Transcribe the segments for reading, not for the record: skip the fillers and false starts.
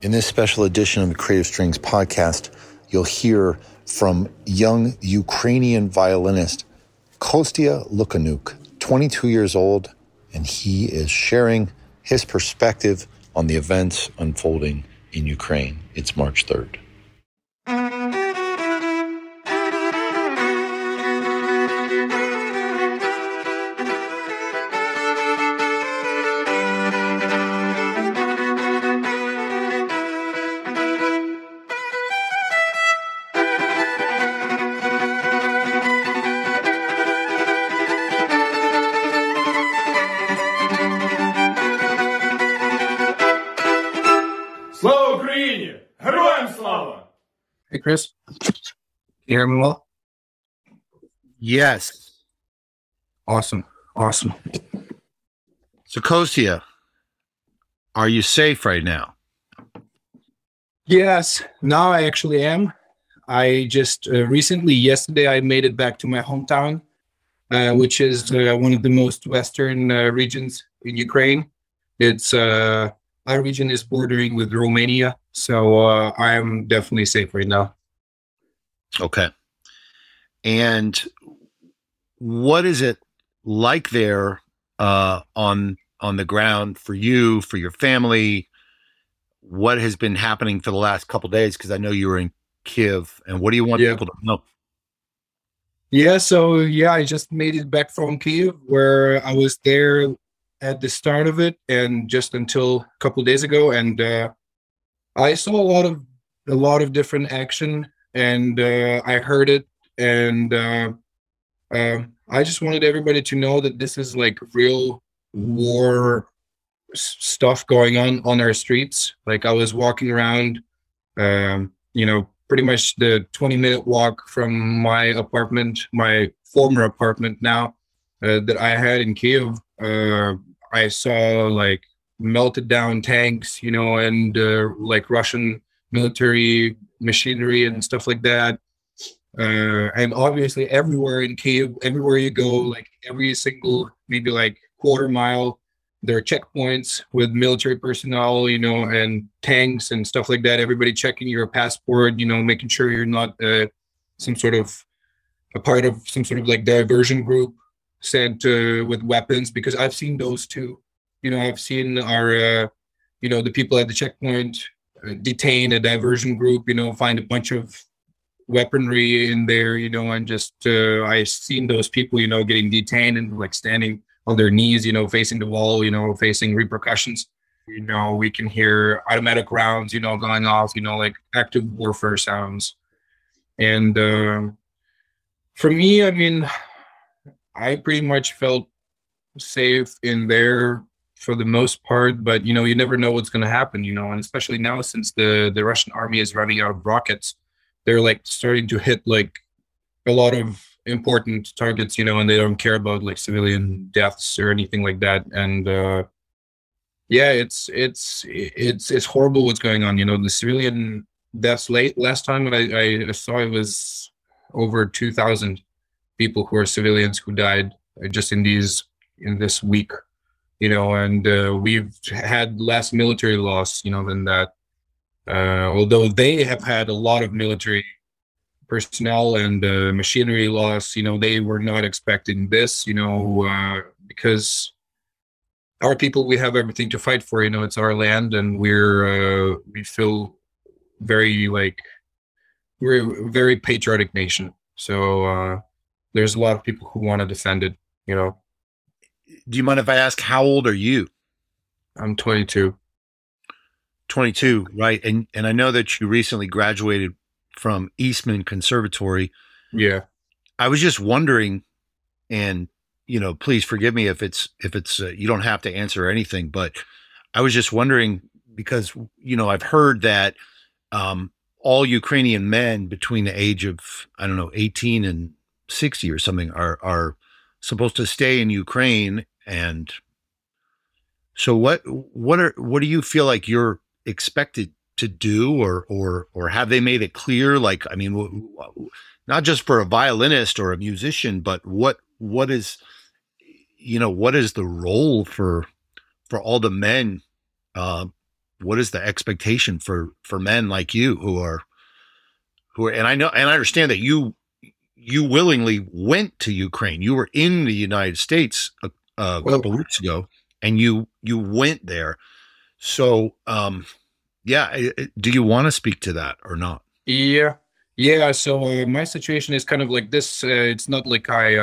In this special edition of the Creative Strings podcast, you'll hear from young Ukrainian violinist Kostya Lukyanuk, 22 years old, and he is sharing his perspective on the events unfolding in Ukraine. It's March 3rd. Слава Україні! Героям слава! Hey, Chris. You hear me well? Yes. Awesome. So, Kostya, are you safe right now? Yes, now I actually am. I just yesterday, I made it back to my hometown, which is one of the most western regions in Ukraine. It's our region is bordering with Romania, so I am definitely safe right now. Okay. And what is it like there on the ground for you, for your family? What has been happening for the last couple of days? Because I know you were in Kiev, and what do you want people to know? I just made it back from Kiev, where I was there at the start of it and just until a couple of days ago, and I saw a lot of different action, and I heard it, and I just wanted everybody to know that this is like real war stuff going on our streets. Like, I was walking around, pretty much the 20-minute walk from my apartment, my former apartment now, that I had in Kiev. I saw like melted down tanks, and like Russian military machinery and stuff like that. And obviously everywhere in Kiev, everywhere you go, like every single, maybe like quarter mile, there are checkpoints with military personnel, and tanks and stuff like that. Everybody checking your passport, making sure you're not a part of some sort of like diversion group sent with weapons, because I've seen those too. I've seen our, the people at the checkpoint detain a diversion group, find a bunch of weaponry in there, and just I've seen those people, getting detained and like standing on their knees, facing the wall, facing repercussions. We can hear automatic rounds, going off, like active warfare sounds. And for me, I mean, I pretty much felt safe in there for the most part, but you never know what's going to happen, and especially now, since the Russian army is running out of rockets, they're like starting to hit like a lot of important targets, and they don't care about like civilian deaths or anything like that. And it's horrible what's going on. The civilian deaths last time I saw, it was over 2,000 people who are civilians who died just in this week, and we've had less military loss, than that. Although they have had a lot of military personnel and machinery loss, they were not expecting this, because our people, we have everything to fight for, it's our land, and we feel very like we're a very patriotic nation. So there's a lot of people who want to defend it, Do you mind if I ask, how old are you? I'm 22. 22, right? And I know that you recently graduated from Eastman Conservatory. Yeah. I was just wondering, and please forgive me if it's you don't have to answer anything, but I was just wondering because I've heard that all Ukrainian men between the age of 18 and 60 or something are supposed to stay in Ukraine. And so what do you feel like you're expected to do, or have they made it clear? Like, I mean, not just for a violinist or a musician, but what is the role for all the men what is the expectation for men like you and I know and I understand that you willingly went to Ukraine. You were in the United States a Well, couple of weeks ago, and you went there. So, yeah, do you want to speak to that or not? yeah, yeah. So my situation is kind of like this. It's not like I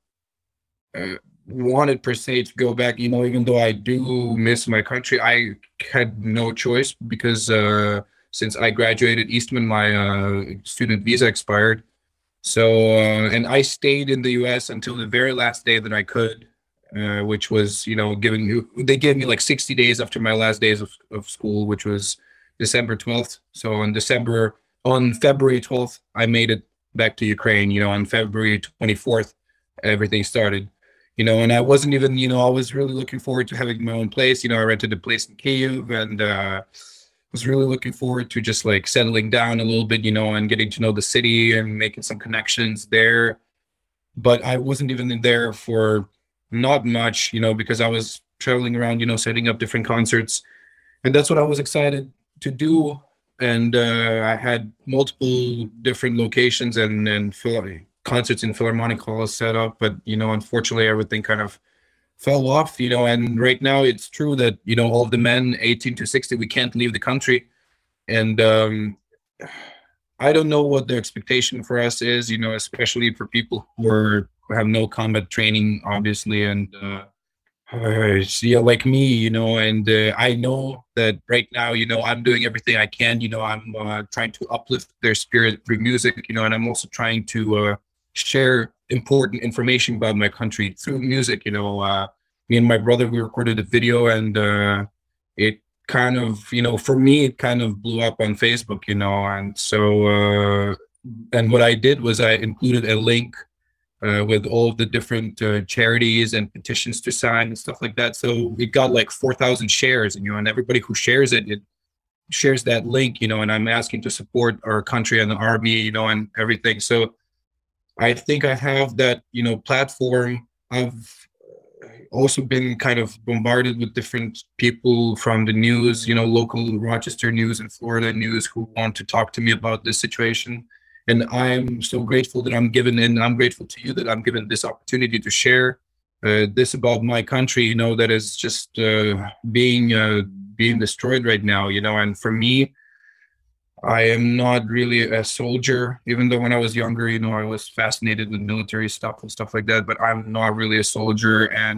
wanted per se to go back. Even though I do miss my country, I had no choice because since I graduated Eastman, my student visa expired. So and I stayed in the U.S. until the very last day that I could, which was they gave me like 60 days after my last days of school, which was December 12th. So on February 12th, I made it back to Ukraine. On February 24th, everything started. And I wasn't even, I was really looking forward to having my own place. I rented a place in Kyiv and was really looking forward to just like settling down a little bit, and getting to know the city and making some connections there. But I wasn't even in there for not much, because I was traveling around, setting up different concerts. And that's what I was excited to do. And I had multiple different locations and concerts in Philharmonic halls set up. But, unfortunately, everything kind of fell off, and right now it's true that, all of the men 18 to 60, we can't leave the country. And I don't know what the expectation for us is, especially for people who have no combat training, obviously, and yeah, like me, and I know that right now, I'm doing everything I can, I'm trying to uplift their spirit through music, and I'm also trying to share important information about my country through music. Me and my brother, we recorded a video, and it kind of, for me, it kind of blew up on Facebook, and so and what I did was I included a link with all of the different charities and petitions to sign and stuff like that. So it got like 4,000 shares, and everybody who shares it shares that link, and I'm asking to support our country and the army, and everything. So I think I have that, platform. I've also been kind of bombarded with different people from the news, local Rochester news and Florida news who want to talk to me about this situation. And I'm so grateful that I'm given, and I'm grateful to you that I'm given this opportunity to share this about my country, that is just being destroyed right now, and for me, I am not really a soldier, even though when I was younger, I was fascinated with military stuff and stuff like that, but I'm not really a soldier. And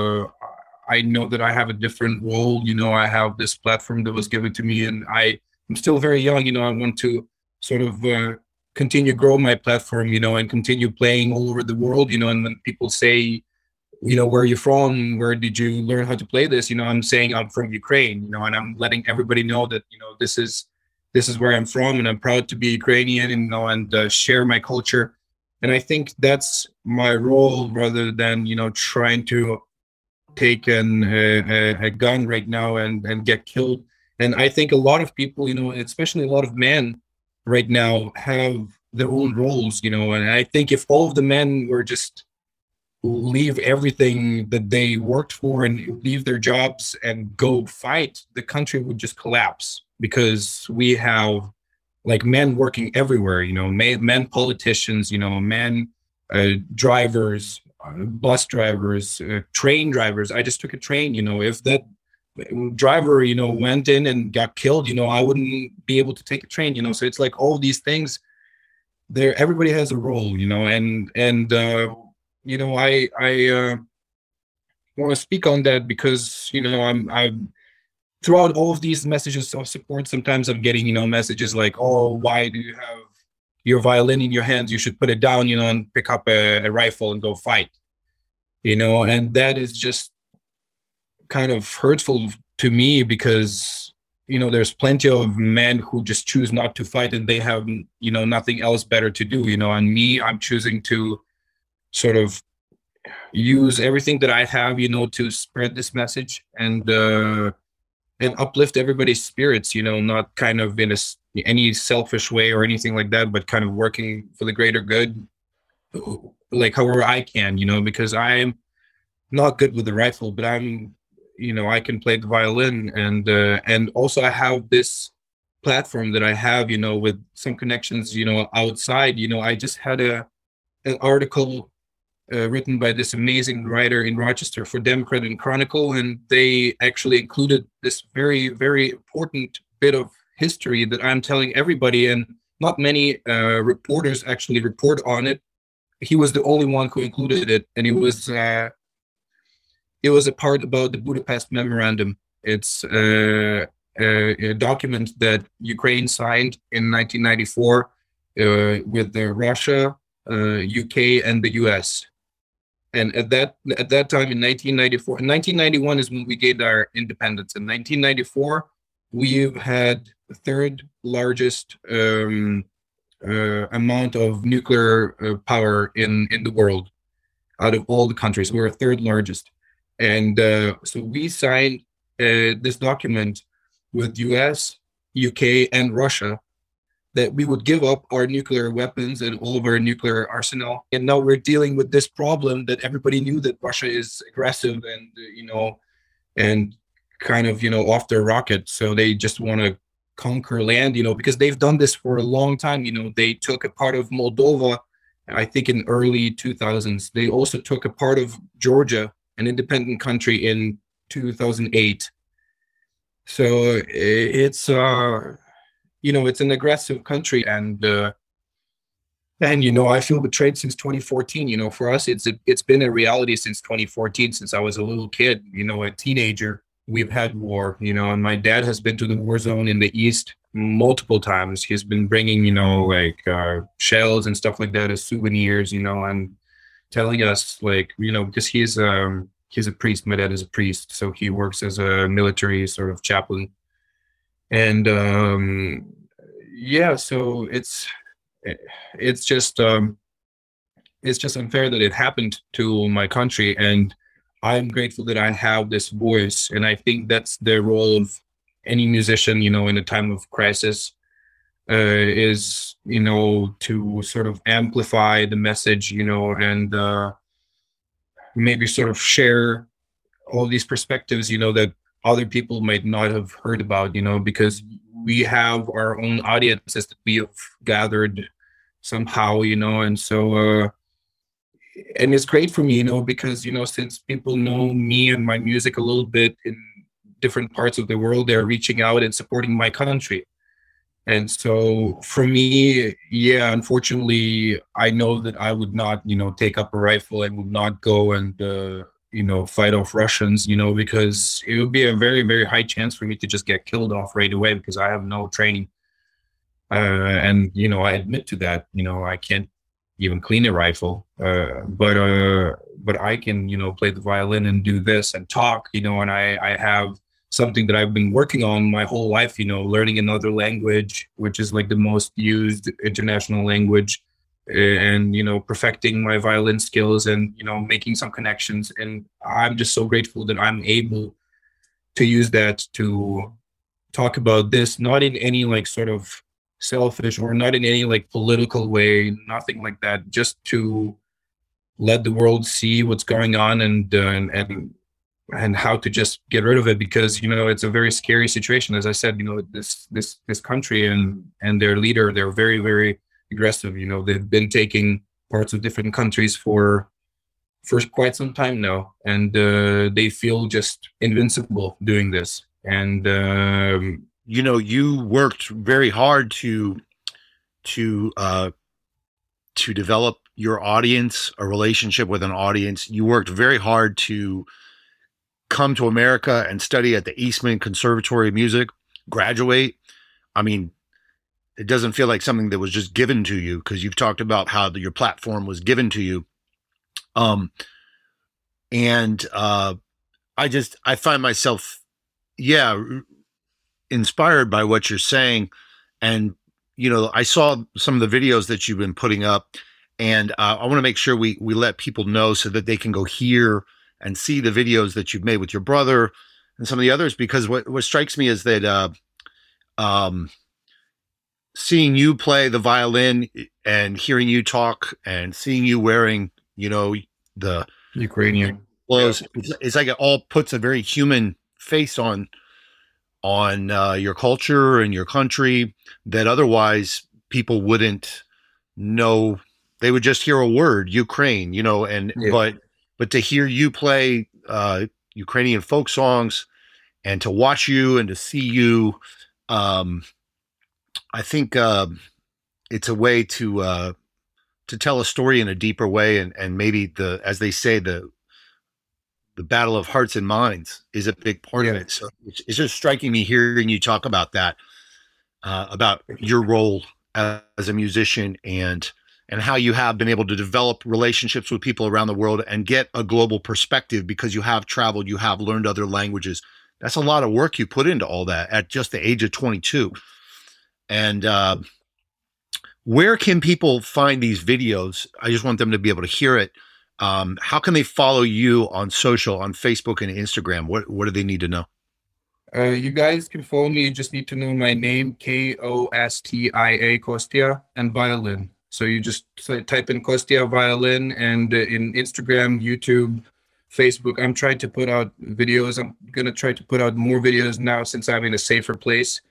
I know that I have a different role. I have this platform that was given to me, and I'm still very young. I want to sort of continue grow my platform, and continue playing all over the world, and when people say, where are you from? Where did you learn how to play this? I'm saying I'm from Ukraine, and I'm letting everybody know that, this is where I'm from, and I'm proud to be Ukrainian, and share my culture. And I think that's my role, rather than, trying to take a gun right now and get killed. And I think a lot of people, especially a lot of men right now, have their own roles, and I think if all of the men were just leave everything that they worked for and leave their jobs and go fight, the country would just collapse, because we have like men working everywhere, men politicians, men drivers, bus drivers, train drivers. I just took a train, if that driver, went in and got killed, I wouldn't be able to take a train, so it's like all these things there, everybody has a role, and I want to speak on that because, I'm throughout all of these messages of support, sometimes I'm getting, messages like, oh, why do you have your violin in your hands? You should put it down, and pick up a rifle and go fight, and that is just kind of hurtful to me because, there's plenty of men who just choose not to fight and they have, nothing else better to do, and me, I'm choosing to sort of use everything that I have, to spread this message and uplift everybody's spirits, not kind of in any selfish way or anything like that, but kind of working for the greater good, like however I can, because I'm not good with the rifle, but I'm, I can play the violin, and also I have this platform that I have, with some connections, outside. I just had an article written by this amazing writer in Rochester for Democrat and Chronicle, and they actually included this very, very important bit of history that I'm telling everybody, and not many reporters actually report on it. He was the only one who included it, and it was a part about the Budapest Memorandum. It's a document that Ukraine signed in 1994 with Russia, UK, and the US. And at that time in 1994, 1991 is when we gained our independence. In 1994, we've had the third largest amount of nuclear power in the world out of all the countries. We're third largest. And so we signed this document with US, UK, and Russia that we would give up our nuclear weapons and all of our nuclear arsenal. And now we're dealing with this problem that everybody knew that Russia is aggressive and, and kind of, off their rocket. So they just want to conquer land, because they've done this for a long time. They took a part of Moldova, I think in early 2000s. They also took a part of Georgia, an independent country, in 2008. So it's it's an aggressive country, and I feel betrayed since 2014. For us, it's been a reality since 2014, since I was a little kid, a teenager. We've had war, and my dad has been to the war zone in the East multiple times. He's been bringing, shells and stuff like that as souvenirs, and telling us, because he's a priest. My dad is a priest, so he works as a military sort of chaplain. And so it's just unfair that it happened to my country, and I'm grateful that I have this voice. And I think that's the role of any musician, in a time of crisis, is to sort of amplify the message, and maybe sort of share all these perspectives, that other people might not have heard about, because we have our own audiences that we have gathered somehow, and so and it's great for me, because since people know me and my music a little bit in different parts of the world, they're reaching out and supporting my country. And so for me, unfortunately, I know that I would not, take up a rifle and would not go and fight off Russians, because it would be a very, very high chance for me to just get killed off right away, because I have no training. And, I admit to that, I can't even clean a rifle, but I can, play the violin and do this and talk, and I have something that I've been working on my whole life, learning another language, which is like the most used international language, and perfecting my violin skills and making some connections. And I'm just so grateful that I'm able to use that to talk about this, not in any sort of selfish or not in any political way, nothing like that, just to let the world see what's going on and how to just get rid of it, because it's a very scary situation. As I said, this country and their leader, they're very, very aggressive. They've been taking parts of different countries for quite some time now, and they feel just invincible doing this. And you worked very hard to develop your audience, a relationship with an audience. You worked very hard to come to America and study at the Eastman Conservatory of Music, graduate. I mean, it doesn't feel like something that was just given to you, because you've talked about how your platform was given to you. I find myself, inspired by what you're saying. And, I saw some of the videos that you've been putting up, and I want to make sure we let people know so that they can go hear and see the videos that you've made with your brother and some of the others, because what strikes me is that seeing you play the violin and hearing you talk and seeing you wearing, the Ukrainian Blows. It's like it all puts a very human face on your culture and your country that otherwise people wouldn't know. They would just hear a word, Ukraine, and Yeah. but to hear you play Ukrainian folk songs and to watch you and to see you, um, I think it's a way to tell a story in a deeper way, and maybe as they say, the battle of hearts and minds is a big part of Yeah. it. So it's just striking me hearing you talk about your role as a musician and how you have been able to develop relationships with people around the world and get a global perspective because you have traveled, you have learned other languages. That's a lot of work you put into all that at just the age of 22. And where can people find these videos? I just want them to be able to hear it. How can they follow you on social, on Facebook and Instagram? What do they need to know? You guys can follow me. You just need to know my name, Kostia, Kostia, and violin. So you just type in Kostia violin, and in Instagram, YouTube, Facebook, I'm trying to put out videos. I'm gonna try to put out more videos now since I'm in a safer place.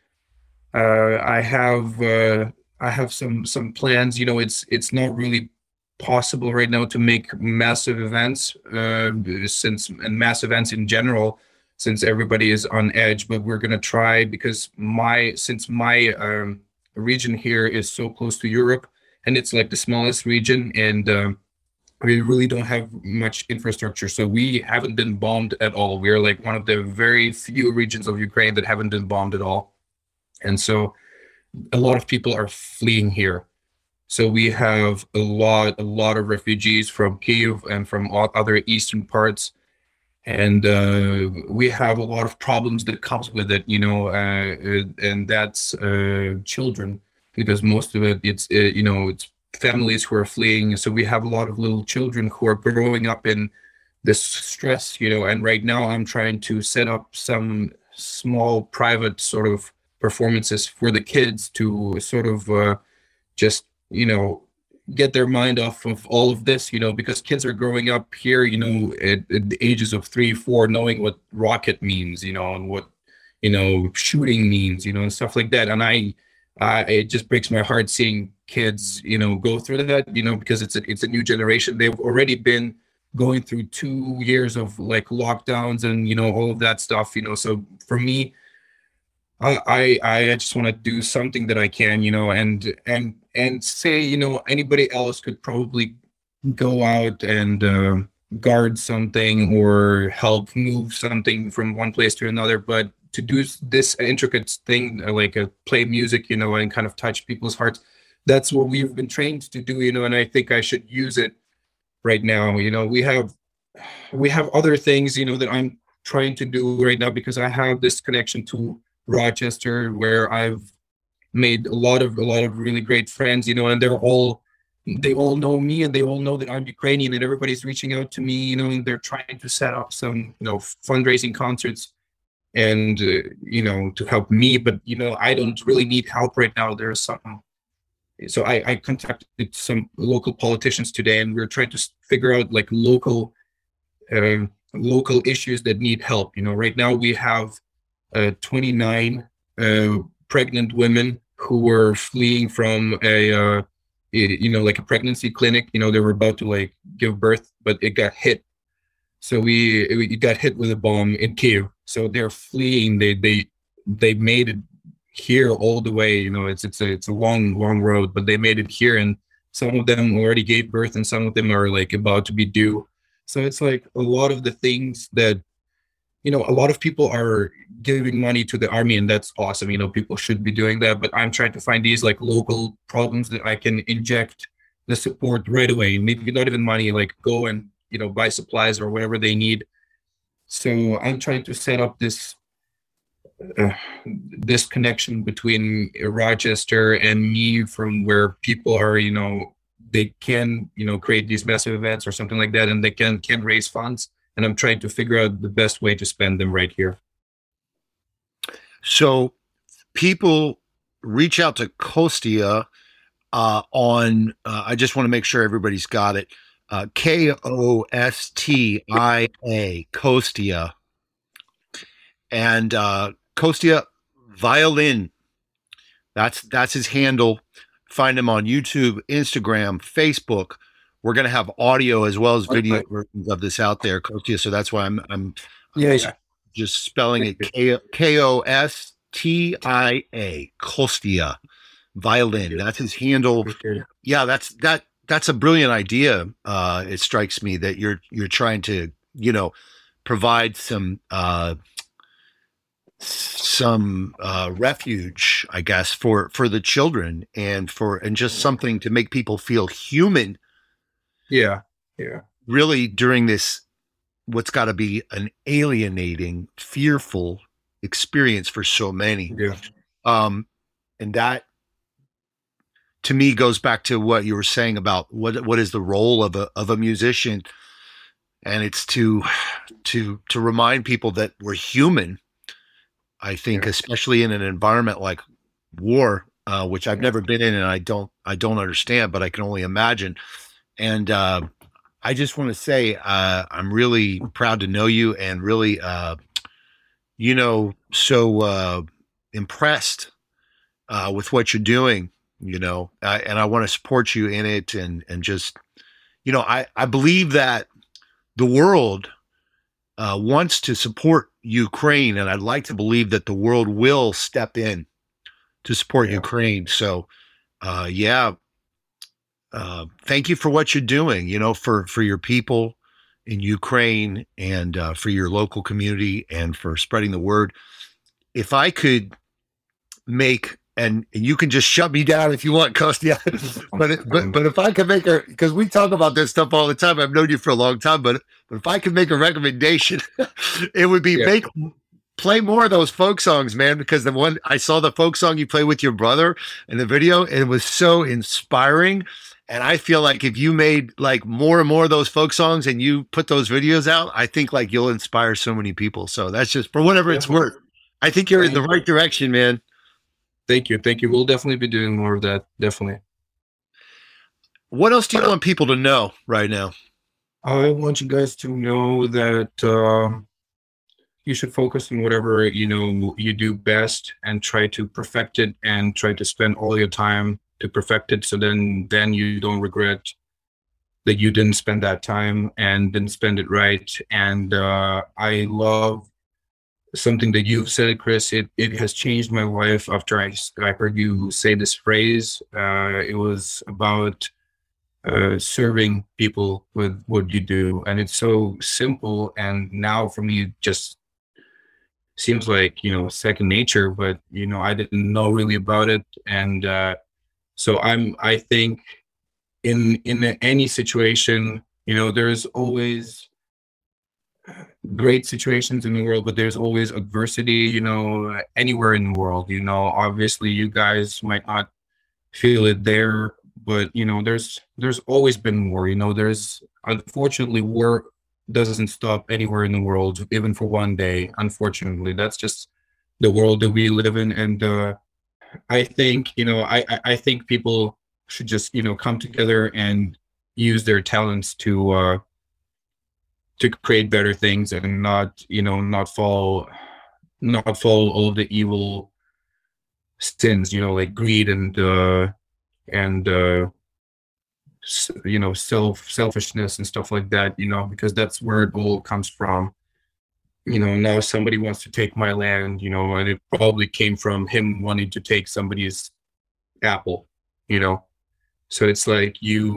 I have some plans. It's not really possible right now to make massive events, and mass events in general, since everybody is on edge. But we're gonna try, because my region here is so close to Europe, and it's like the smallest region, and we really don't have much infrastructure. So we haven't been bombed at all. We're like one of the very few regions of Ukraine that haven't been bombed at all. And so a lot of people are fleeing here. So we have a lot of refugees from Kiev and from all other eastern parts, and we have a lot of problems that comes with it, and that's children, because most of it's families who are fleeing. So we have a lot of little children who are growing up in this stress, and right now I'm trying to set up some small private sort of performances for the kids to sort of just get their mind off of all of this, because kids are growing up here, at the ages of 3 4, knowing what rocket means, and what shooting means, and stuff like that. And it just breaks my heart seeing kids go through that, because it's a new generation. They've already been going through 2 years of like lockdowns and all of that stuff. So for me, I just want to do something that I can, and say, anybody else could probably go out and guard something or help move something from one place to another. But to do this intricate thing, like play music, and kind of touch people's hearts, that's what we've been trained to do, and I think I should use it right now. We have other things, that I'm trying to do right now, because I have this connection to Rochester, where I've made a lot of really great friends, and they all know me, and they all know that I'm Ukrainian, and everybody's reaching out to me, and they're trying to set up some, fundraising concerts, and to help me. But I don't really need help right now. There's some. So I contacted some local politicians today, and we're trying to figure out like local issues that need help. Right now we have 29 pregnant women who were fleeing from like a pregnancy clinic. They were about to like give birth, but it got hit. So it got hit with a bomb in Kiev. So they're fleeing. They made it here all the way. It's a long road, but they made it here, and some of them already gave birth, and some of them are like about to be due. So it's like a lot of the things that a lot of people are giving money to the army, and that's awesome. People should be doing that. But I'm trying to find these like local problems that I can inject the support right away. Maybe not even money, like go and buy supplies or whatever they need. So I'm trying to set up this connection between Rochester and me, from where people are, they can create these massive events or something like that, and they can raise funds. And I'm trying to figure out the best way to spend them right here. So people reach out to Kostia on, I just want to make sure everybody's got it. Kostia, Kostia, and Kostia Violin. That's his handle. Find him on YouTube, Instagram, Facebook. We're going to have audio as well as video versions of this out there, Kostia. So that's why I'm just spelling it Kostia, Kostia Violin. That's his handle. Yeah, that's a brilliant idea. It strikes me that you're trying to, provide some refuge, I guess, for the children and just something to make people feel human. Yeah. Really, during this, what's got to be an alienating, fearful experience for so many. Yeah. And that, to me, goes back to what you were saying about what is the role of a musician, and it's to remind people that we're human. I think, especially in an environment like war, which I've never been in, and I don't understand, but I can only imagine. And I just want to say I'm really proud to know you, and really, so impressed with what you're doing. And I want to support you in it, and just, I believe that the world wants to support Ukraine, and I'd like to believe that the world will step in to support Ukraine. So, thank you for what you're doing, for your people in Ukraine, and for your local community, and for spreading the word. If I could make, and you can just shut me down if you want, Kostia, but if I could make because we talk about this stuff all the time. I've known you for a long time, but if I could make a recommendation, it would be play more of those folk songs, man, because the one I saw, the folk song you play with your brother in the video, it was so inspiring. And I feel like if you made like more and more of those folk songs and you put those videos out, I think like you'll inspire so many people. So that's just for whatever it's worth. I think you're in the right direction, man. Thank you. We'll definitely be doing more of that. Definitely. What else do you want people to know right now? I want you guys to know that you should focus on whatever you do best, and try to perfect it, and try to spend all your time to perfect it. So then you don't regret that you didn't spend that time and didn't spend it right. And I love something that you've said, Chris. It has changed my life after I heard you say this phrase. It was about serving people with what you do, and it's so simple, and now for me it just seems like second nature, but I didn't know really about it. And so I think in any situation, there's always great situations in the world, but there's always adversity, anywhere in the world. Obviously you guys might not feel it there, but there's always been war. There's, unfortunately, war doesn't stop anywhere in the world, even for one day. Unfortunately, that's just the world that we live in. And I think I think people should just come together and use their talents to create better things, and not fall all of the evil sins, like greed and selfishness and stuff like that, because that's where it all comes from. Now somebody wants to take my land, and it probably came from him wanting to take somebody's apple, so it's like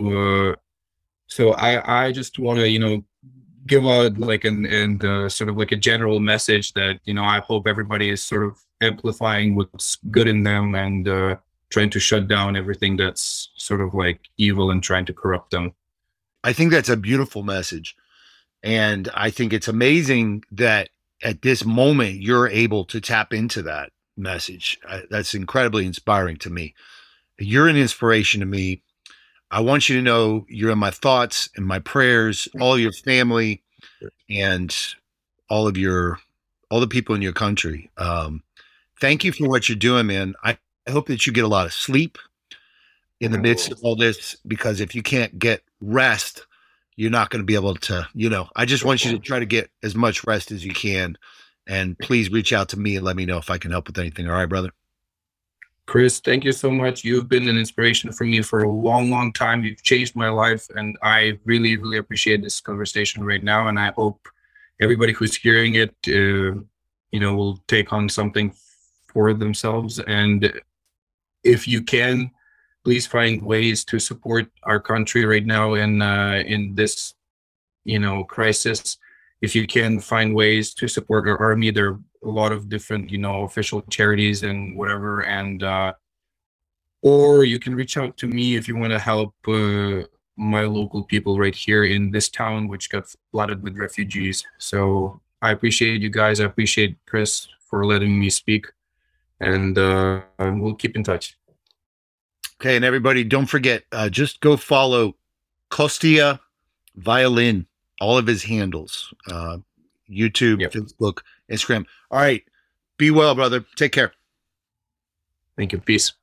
so I just want to give out like sort of like a general message that I hope everybody is sort of amplifying what's good in them, and trying to shut down everything that's sort of like evil and trying to corrupt them. I think that's a beautiful message. And I think it's amazing that at this moment you're able to tap into that message. That's incredibly inspiring to me. You're an inspiration to me. I want you to know you're in my thoughts and my prayers, all of your family, and all the people in your country. Thank you for what you're doing, man. I hope that you get a lot of sleep in the midst of all this, because if you can't get rest, you're not going to be able to, I just want you to try to get as much rest as you can. And please reach out to me and let me know if I can help with anything. All right, brother? Chris, thank you so much. You've been an inspiration for me for a long, long time. You've changed my life, and I really, really appreciate this conversation right now. And I hope everybody who's hearing it, will take on something for themselves. And if you can, please find ways to support our country right now in this, crisis. If you can find ways to support our army, there are a lot of different, official charities and whatever. And or you can reach out to me if you want to help my local people right here in this town, which got flooded with refugees. So I appreciate you guys. I appreciate Chris for letting me speak, and we'll keep in touch. Okay, and everybody, don't forget, just go follow Kostia Violin, all of his handles, YouTube, Facebook, Instagram. All right, be well, brother. Take care. Thank you. Peace.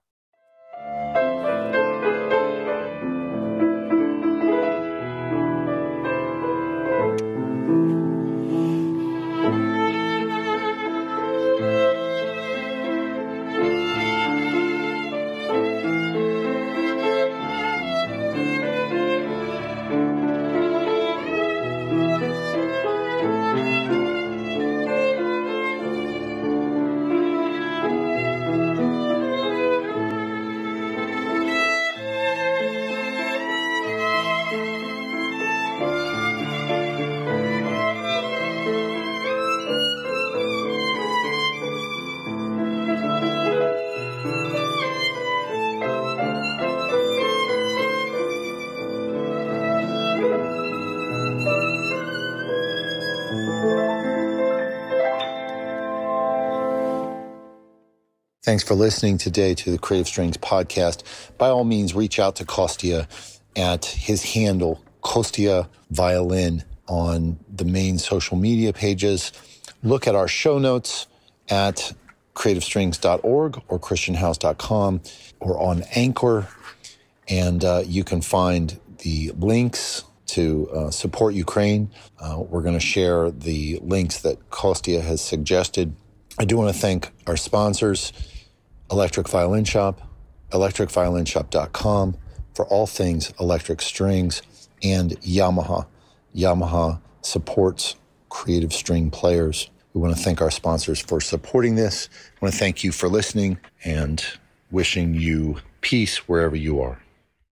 Thanks for listening today to the Creative Strings podcast. By all means, reach out to Kostia at his handle, Kostia Violin, on the main social media pages. Look at our show notes at creativestrings.org or christianhouse.com or on Anchor. And you can find the links to support Ukraine. We're going to share the links that Kostia has suggested. I do want to thank our sponsors, Electric Violin Shop, electricviolinshop.com for all things electric strings, and Yamaha. Yamaha supports creative string players. We want to thank our sponsors for supporting this. I want to thank you for listening and wishing you peace wherever you are.